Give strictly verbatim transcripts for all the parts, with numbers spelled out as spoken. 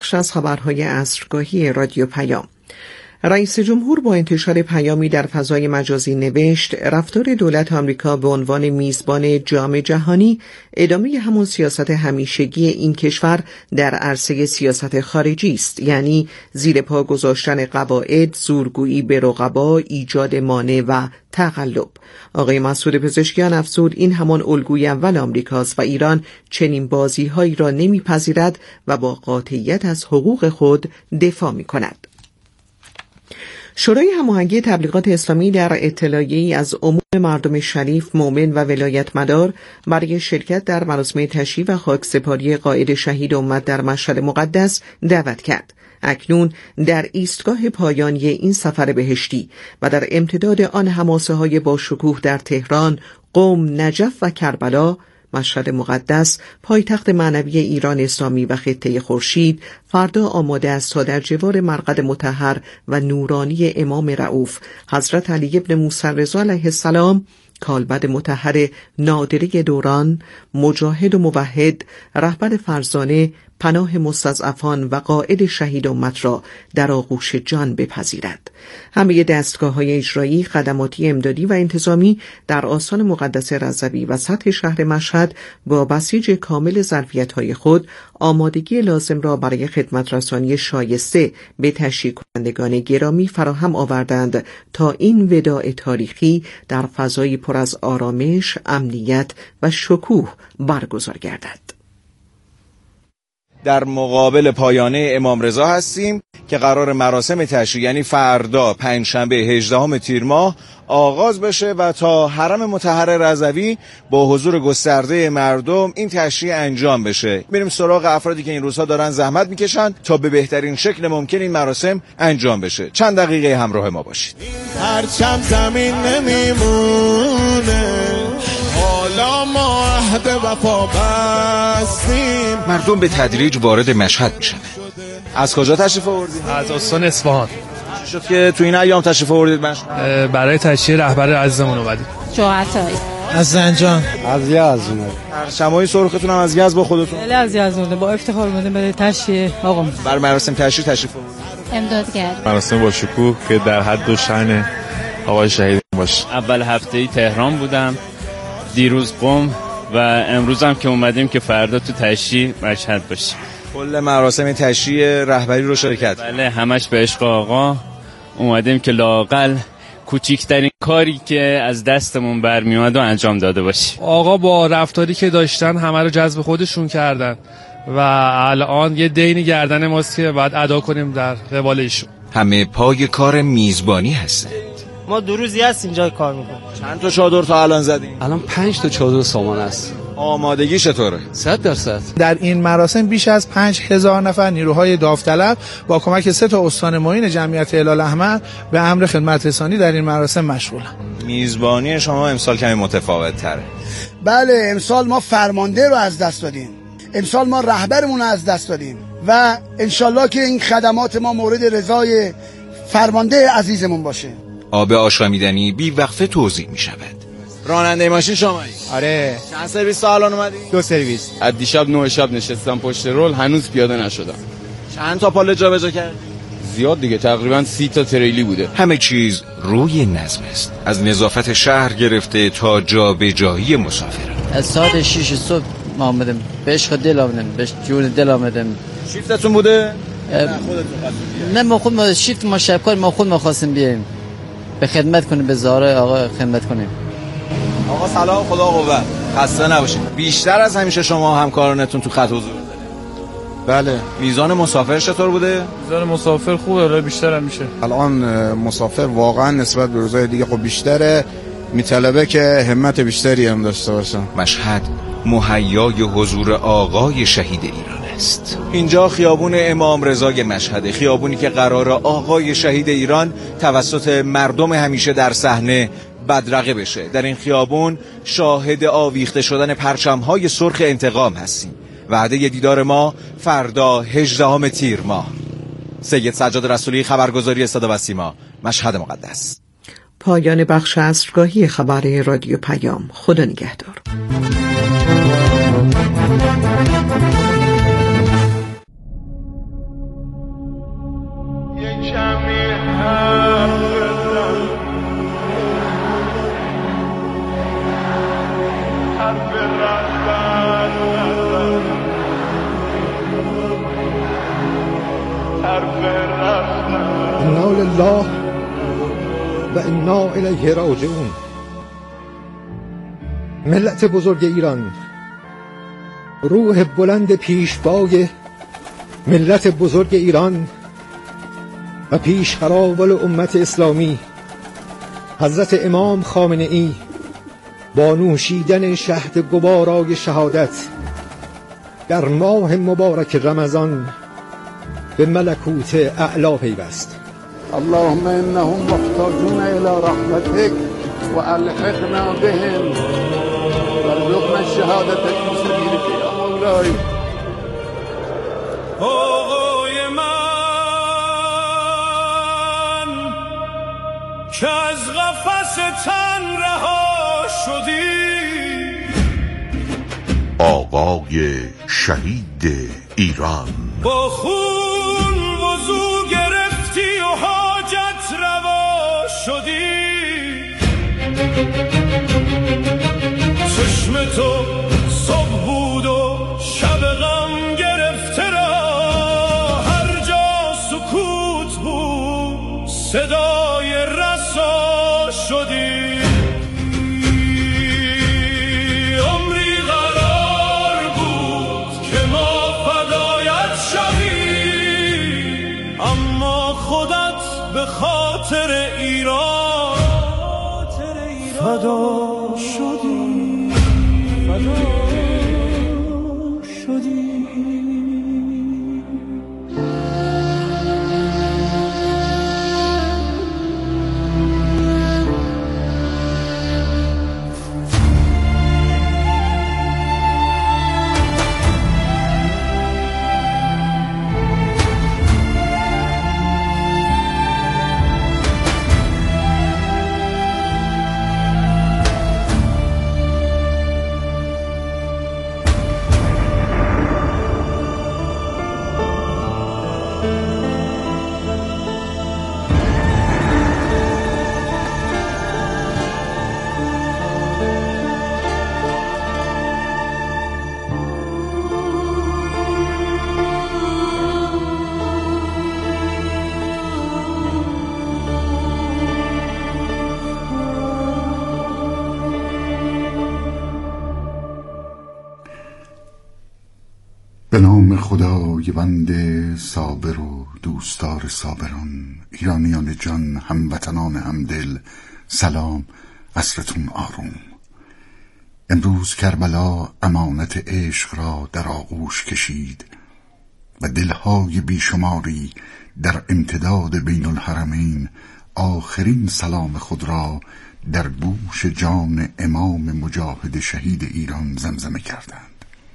بخش از خبرهای عصرگاهی رادیو پیام. رئیس جمهور با انتشار پیامی در فضای مجازی نوشت رفتار دولت آمریکا به عنوان میزبان جام جهانی ادامه همون سیاست همیشگی این کشور در عرصه سیاست خارجی است، یعنی زیر پا گذاشتن قواعد، زورگویی به رقبا، ایجاد مانع و تقلب. آقای مسعود پزشکیان افزود این همان الگوی اول آمریکاست و ایران چنین بازی‌هایی را نمیپذیرد و با قاطعیت از حقوق خود دفاع می‌کند. شورای هماهنگی تبلیغات اسلامی در اطلاعیه‌ای از عموم مردم شریف، مؤمن و ولایتمدار برای شرکت در مراسم تشییع و خاکسپاری قائد شهید امت در مشهد مقدس دعوت کرد. اکنون در ایستگاه پایانی این سفر بهشتی و در امتداد آن حماسه‌های با شکوه در تهران، قم، نجف و کربلا، مشهد مقدس، پایتخت معنوی ایران اسلامی و خطه خورشید، فردا آماده است تا در جوار مرقد مطهر و نورانی امام رؤوف حضرت علی ابن موسی رضا علیه السلام، کالبد مطهر نادره دوران، مجاهد و موحد، رهبر فرزانه، پناه مستضعفان و قائد شهید امت را در آغوش جان بپذیرد. همه دستگاه‌های اجرایی، خدماتی، امدادی و انتظامی در آستان مقدس رضوی و سطح شهر مشهد با بسیج کامل ظرفیت‌های خود آمادگی لازم را برای خدمت رسانی شایسته به تشییع کنندگان گرامی فراهم آوردند تا این وداع تاریخی در فضایی پر از آرامش، امنیت و شکوه برگزار گردد. در مقابل پایانه امام رضا هستیم که قرار مراسم تشییع یعنی فردا پنجشنبه هجدهم تیر ماه آغاز بشه و تا حرم مطهر رضوی با حضور گسترده مردم این تشییع انجام بشه. بریم سراغ افرادی که این روزها دارن زحمت میکشن تا به بهترین شکل ممکن این مراسم انجام بشه. چند دقیقه همراه ما باشید. پرچم زمین نمیمونه، حالا ما عهد وفا بستیم. مردم به تدریج وارد مشهد میشن. از کجا تشریف آوردید؟ از استان اصفهان. چی شد که تو این ایام تشریف آوردید مشهد؟ برای تشییع رهبر عزیزمون اومدیم. جوعتایی از زنجان. از یزد. پرچمای سرختون هم از یزد با خودتون؟ بله از یزد. با افتخار اومدیم برای تشییع آقا. بر مراسم تشییع تشریف آوردید. امداد کرد. مراسم با شکوه که در حد و شأن آقای شهید باشه. اول هفته تهران بودم، دیروز قم و امروز هم که اومدیم که فردا تو تشییع مشهد باشیم. کل مراسم تشییع رهبری رو شرکت؟ بله همش به عشق آقا اومدیم که لااقل کوچکترین کاری که از دستمون برمیاد و انجام داده باشیم. آقا با رفتاری که داشتن همه رو جذب خودشون کردن و الان یه دینی گردن ماست که باید ادا کنیم در قبال ایشون. همه پای کار میزبانی هستند. ما دو روزی هست اینجا کار میکنیم. چند تا چادر تا الان زدیم؟ الان پنج تا چادر سامان است. آمادگی چطوره؟ صد درصد. در این مراسم بیش از پنج هزار نفر نیروهای داوطلب با کمک سه تا استان معین جمعیت هلال احمر به امر خدمت رسانی در این مراسم مشغولن. میزبانی شما امسال کمی متفاوت تره. بله امسال ما فرمانده رو از دست دادیم. امسال ما رهبرمون رو از دست دادیم و انشالله که این خدمات ما مورد رضای فرمانده عزیزمون باشه. آب آشامیدنی بی وقفه توزیع می شود. راننده ماشین شمایی؟ آره. چند سرویس تا الان اومدی؟ دو سرویس. از دیشب نه شب نشستم پشت رول، هنوز پیاده نشدم. چند تا پاله جابجا کردی؟ زیاد دیگه، تقریبا سی تا تریلی بوده. همه چیز روی نظم است، از نظافت شهر گرفته تا جابجایی مسافران. از ساعت شش صبح ما آمدیم، به عشق دل آمدیم، به جون دل آمدیم. شیفتتون بوده؟ نه خودتون نه ما خود ما شیفت ما شبکار ما خود ما خواستیم بیاییم به خدمت کنیم، به زاره آقا خدمت کنیم. آقا سلام، خدا قوت، خسته نباشید. بیشتر از همیشه شما همکارانتون تو خط حضور دارید؟ بله. میزان مسافر چطور بوده؟ میزان مسافر خوبه، الان بیشتر هم میشه. الان مسافر واقعا نسبت به روزهای دیگه خب بیشتره، میطلبه که همت بیشتری هم داشته باشن. مشهد مهیای حضور آقای شهید ایران است. اینجا خیابون امام رضای مشهد، خیابونی که قرار آقای شهید ایران توسط مردم همیشه در صحنه بدرقه بشه. در این خیابون شاهد آویخته شدن پرچم‌های سرخ انتقام هستیم. وعده دیدار ما فردا هجدهم تیر ماه. سید سجاد رسولی، خبرگزاری صدا و سیما، مشهد مقدس. پایان بخش عصرگاهی خبر رادیو پیام. خدا نگهدار. لله و انا الیه راجعون. ملت بزرگ ایران، روح بلند پیشوای ملت بزرگ ایران و پیشقراول امت اسلامی حضرت امام خامنه ای با نوشیدن شهد گوارای شهادت در ماه مبارک رمضان به ملکوت اعلا پیوست. اللهم انهم محتاجون الى رحمتك والحقنا بهم وارزقنا الشهادة في سبيلك يا مولاي. آقای من که از قفس تن رها شدی، آقای شهید ایران، با خون وضو گرفتی و حاجت روا شدی، چشم تو صبح بود و شب غم گرفته را، هر جا سکوت بود صدای رسا شدی. عمری قرار بود که ما فدایت شویم، اما خودت به خاطر ایران فدا شدی، فدا شدی. به نام خدای بنده صابر و دوستدار صابران، ایرانیان جان، هموطنان همدل، سلام، عصرتون آروم. امروز کربلا امانت عشق را در آغوش کشید و دلهای بیشماری در امتداد بین الحرمین آخرین سلام خود را در گوش جان امام مجاهد شهید ایران زمزمه کردند.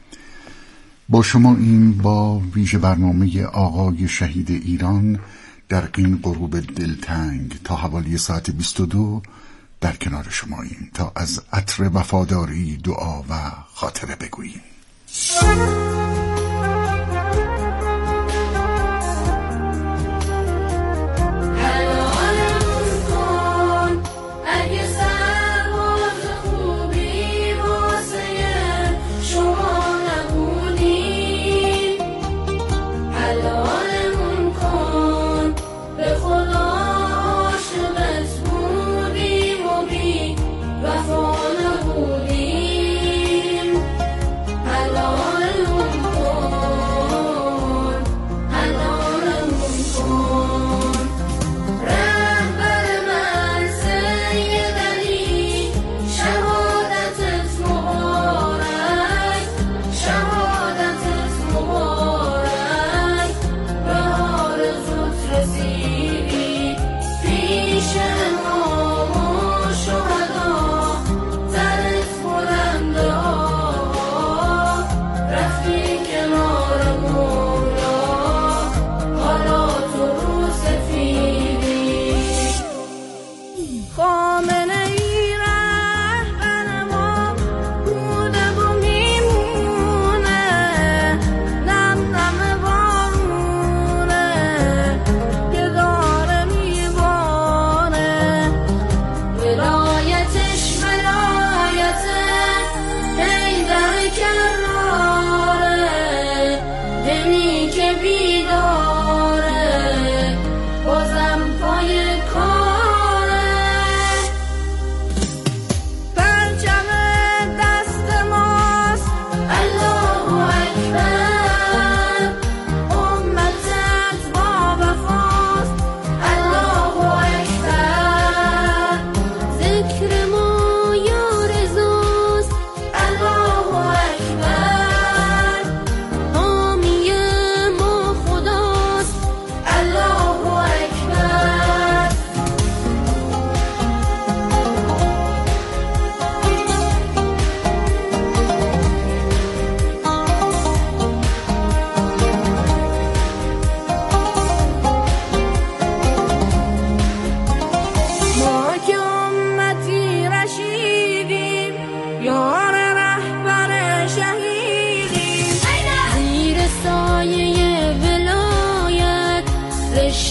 با شما این با ویژه برنامه آقای شهید ایران در این غروب دلتنگ تا حوالی ساعت بیست و دو در کنار شماییم تا از عطر وفاداری، دعا و خاطره بگوییم. Hello.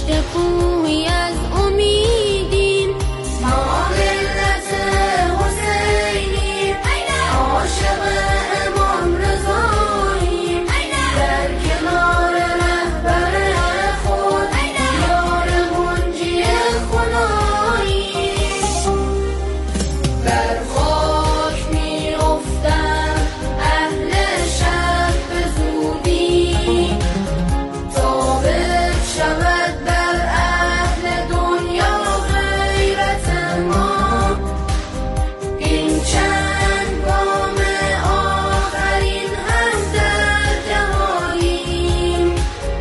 پشت کوهی از امیدیم، ما ملت حسینیم، عاشق امام رضاییم، در کنار رهبر خود یار منجی خداییم. بر خاک می افتم اهل شهر به زودی، تا بشود بر اهل دنیا غیرت ما. این چند گام آخرین هم در جهانیم،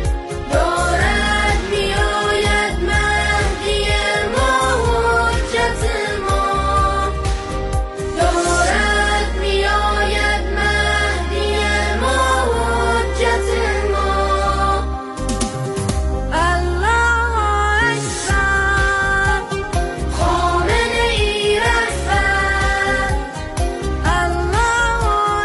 دارد می آید مهدی ما حجت ما، دارد می آید مهدی ما حجت ما. الله اکبر، خامنه ای رهبر، الله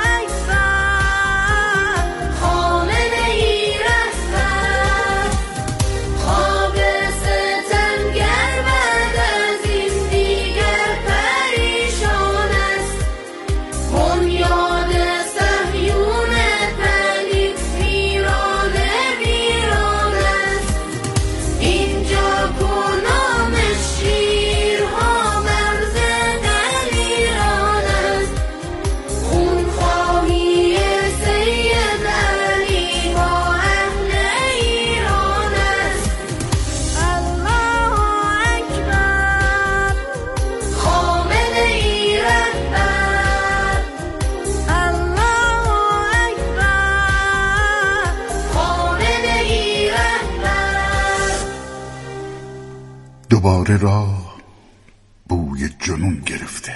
اکبر، خامنه ای رهبر. خواب ستمگر بعد از این دیگر پریشان است، بنیاد صهیون پلید ویران ویران است. اینجا کنام شیرها مرز دلیران است، خونخواهی سید علی با اهل ایران است. الله اکبر، خامنه ای رهبر، الله اکبر، خامنه ای رهبر. دوباره راه بوی جنون گرفته.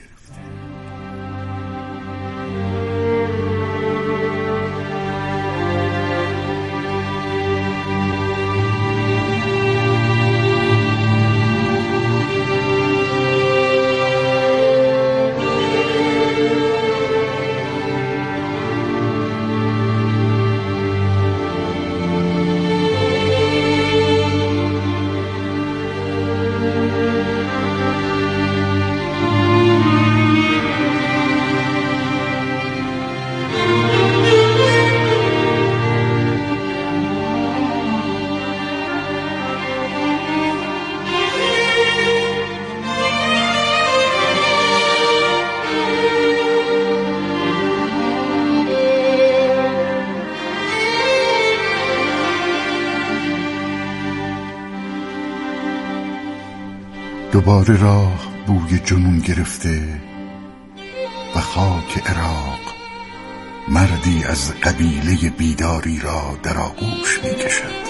دوباره راه بوی جنون گرفته و خاک عراق مردی از قبیله بیداری را در آغوش می کشد.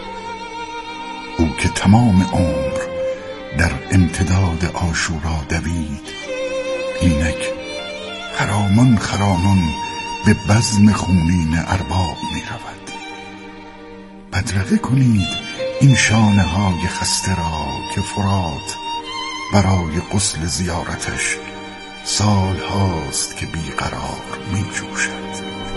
او که تمام عمر در امتداد عاشورا دوید، اینک خرامان خرامان به بزم خونین ارباب می رود. بدرقه کنید این شانه های خسته را که فرات برای غسل زیارتش سال هاست که بیقرار می جوشد.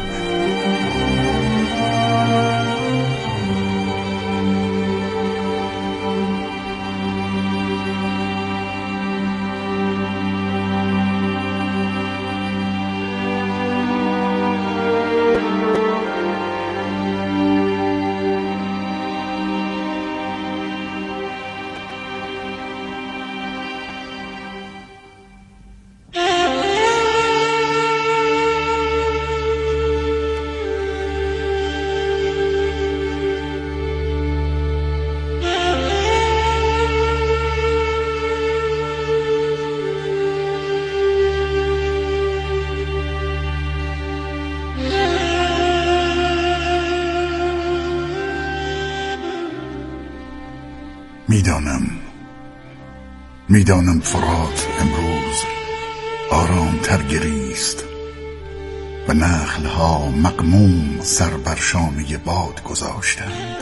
میدانم میدانم فرات امروز آرام تر گریست و نخلها مغموم سر بر شانه باد گذاشتند.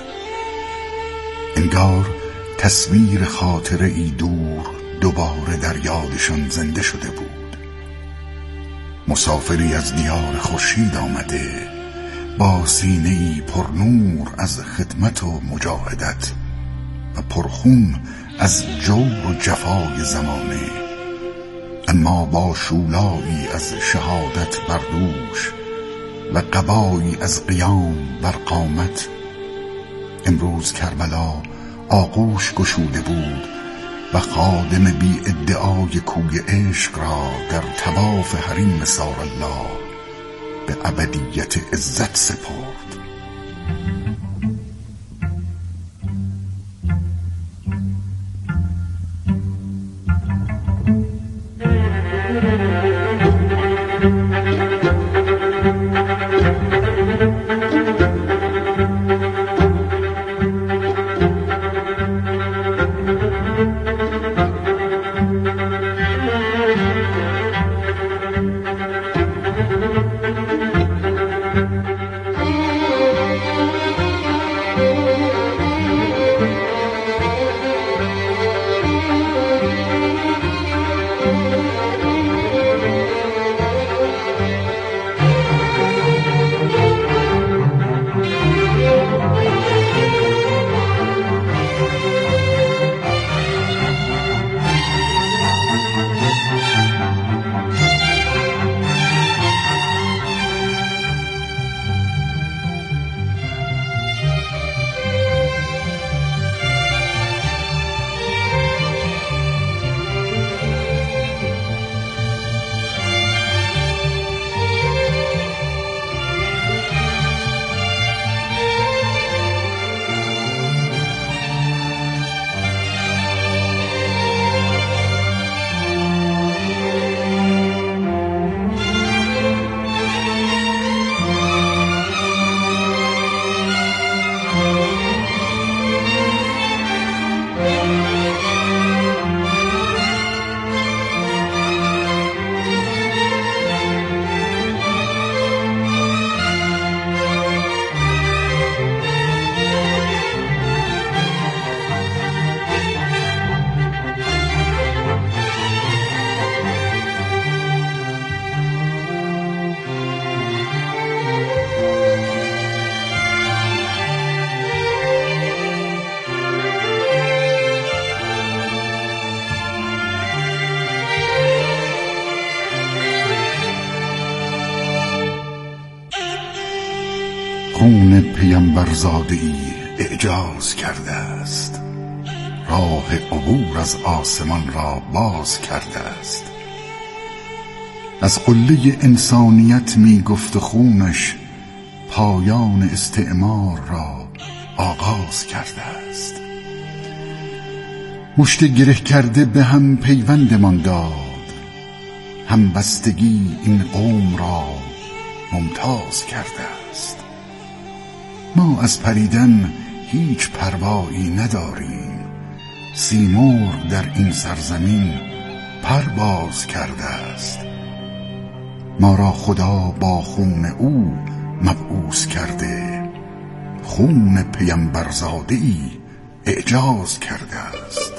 انگار تصویر خاطره ای دور دوباره در یادشان زنده شده بود. مسافری از دیار خورشید آمده با سینه‌ای پر نور از خدمت و مجاهدت و پرخون از جور و جفای زمانه، اما با شولایی از شهادت بر دوش و قبایی از قیام بر قامت. امروز کربلا آغوش گشوده بود و خادم بی ادعای کوی عشق را در طواف حریم سار الله به ابدیت عزت سپرد. خون پیامبرزاده ای اعجاز کرده است، راه عبور از آسمان را باز کرده است. از قله انسانیت می گفت خونش پایان استعمار را آغاز کرده است. مشت گره کرده به هم پیوندمان داد، همبستگی این قوم را ممتاز کرده است. ما از پریدن هیچ پروایی نداریم، سیمرغ در این سرزمین پرواز کرده است. ما را خدا با خون او مبعوث کرده، خون پیامبرزاده ای اعجاز کرده است.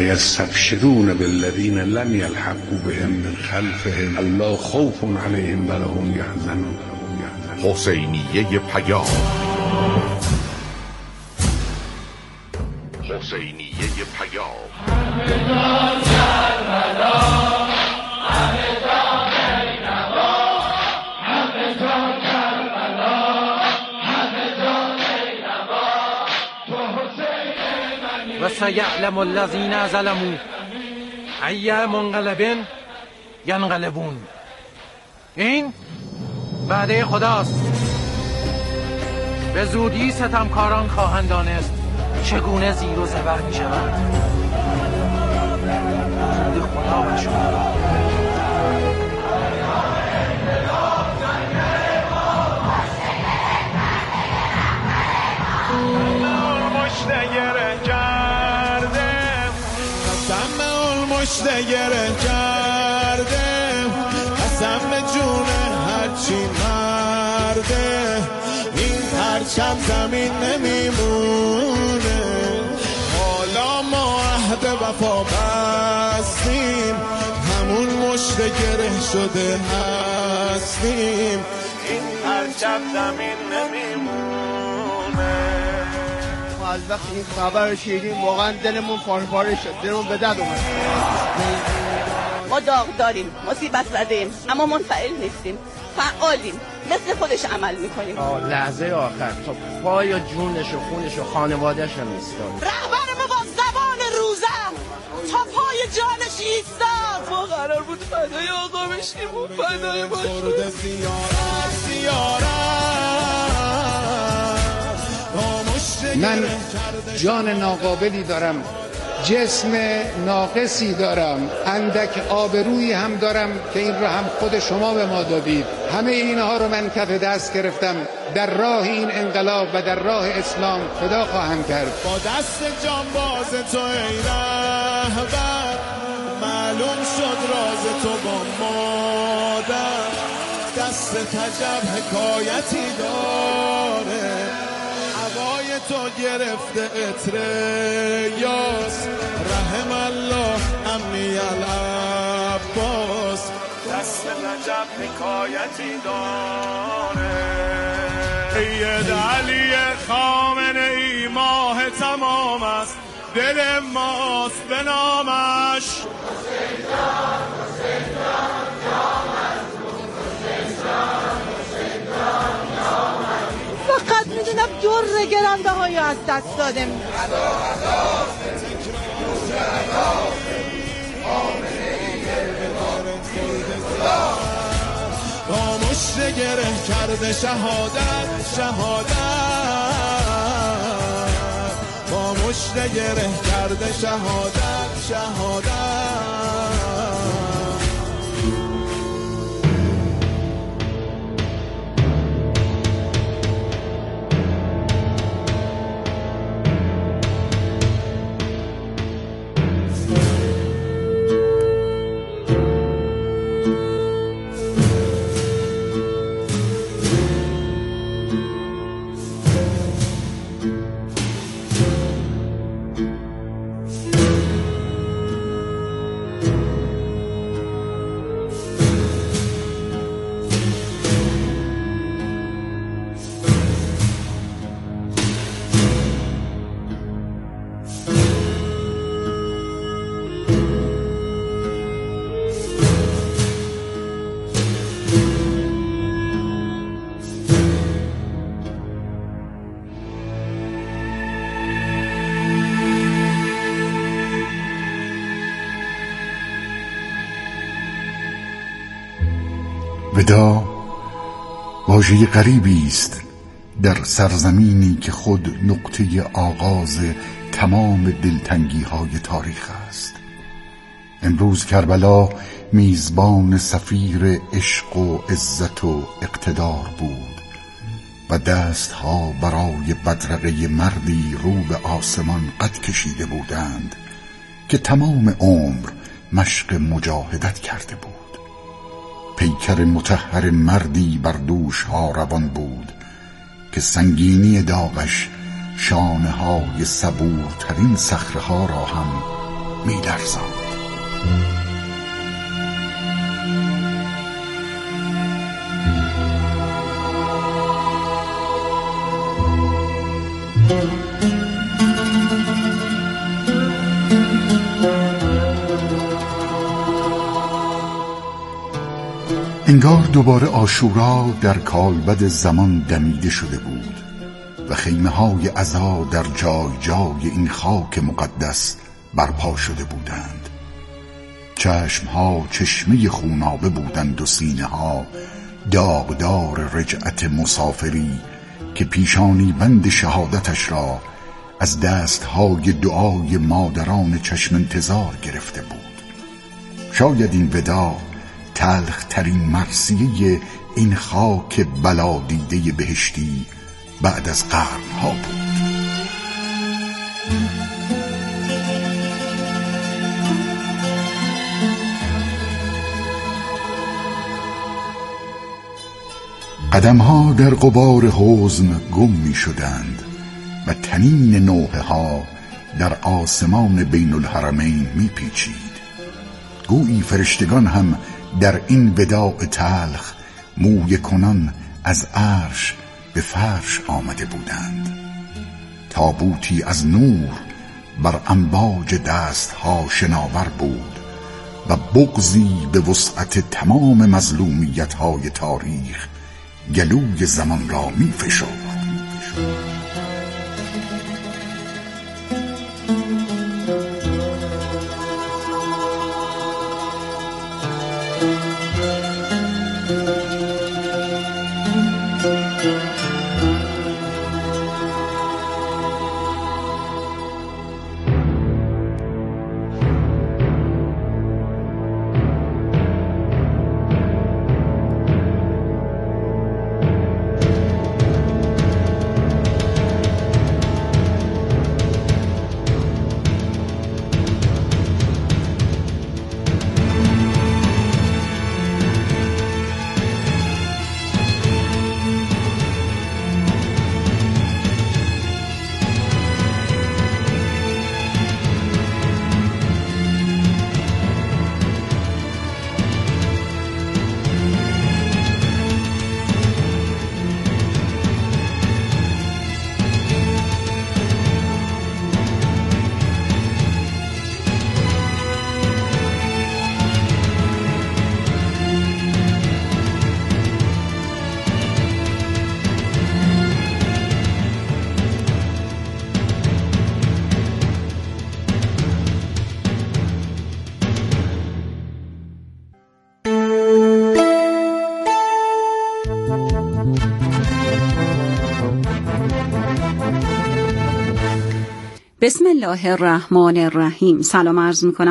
یستبشرون بالذین لم یلحقوا بهم من خلفهم الله خوف علیهم ولا هم یحزنون. حسینیه پیام، حسینیه پیام. و سیعلم الذین ظلموا ای منقلب ینقلبون. این وعده خداست، به زودی ستمکاران خواهند دانست چگونه زیر و زبر می شود. زود خدا بشود. مشتگره کرده قسم به جون هرچی مرده، این پرچم زمین نمیمونه. حالا ما عهد وفا بستیم، همون مشتگره شده هستیم، این پرچم زمین نمیمونه. ما از وقت این خبر رو شنیدیم واقعا دلمون پاره پاره شد، دلمون به درد اومد. ما داغ داریم، مصیبت زدیم، اما منفعل نیستیم، فعالیم، مثل خودش عمل میکنیم. لحظه آخر تا پای و جونش و خونش و خانوادهش هم ایستاد. رهبر ما با زبان روزم تا پای جانش ایستاد. ما قرار بود فدای آقا بشیم و فدای باشیم. من جان ناقابلی دارم، جسم ناقصی دارم، اندک آبرویی هم دارم که این رو هم خود شما به ما دادید. همه اینها رو من کف دست گرفتم، در راه این انقلاب و در راه اسلام فدا خواهم کرد. با دست جانباز تو ای رهبر معلوم شد راز تو با مادر، دست تجب حکایتی داره، هوای تو گرفته عطر یاس، رحم الله امی العباس، دست نجب حکایتی داره. سید علی خامنه ای ماه تمام است، دل ماست به نامش. حسین جان حسین جان جامد بود، حسین جان حسین جان جامد. فقط میدونم در گرانبهایی از دست دادم. با مشت گره کرده شهادت شهادت، با مشت گره کرده شهادت شهادت. ودا واژه غریبی است در سرزمینی که خود نقطه آغاز تمام دلتنگی های تاریخ است. امروز کربلا میزبان سفیر عشق و عزت و اقتدار بود و دستها برای بدرقه مردی رو به آسمان قد کشیده بودند که تمام عمر مشق مجاهدت کرده بود. پیکر مطهر مردی بر دوش ها روان بود که سنگینی داغش شانه های صبورترین صخره ها را هم می لرزاند. انگار دوباره عاشورا در کالبد زمان دمیده شده بود و خیمه های عزا در جای جای این خاک مقدس برپا شده بودند. چشم ها چشمه خونابه بودند و سینه ها داغدار رجعت مسافری که پیشانی بند شهادتش را از دست های دعای مادران چشم انتظار گرفته بود. شاید این وداع تلخ ترین مرثیه این خاک بلا دیده بهشتی بعد از قرنها بود. قدمها در غبار حزن گم می شدند و تنین نوحه ها در آسمان بین الحرمین می پیچید. گویی فرشتگان هم در این وداع تلخ موی کنان از عرش به فرش آمده بودند. تابوتی از نور بر امواج دستها شناور بود و بغضی به وسعت تمام مظلومیت‌های تاریخ گلوی زمان را می فشرد. بسم الله الرحمن الرحیم. سلام عرض می‌کنم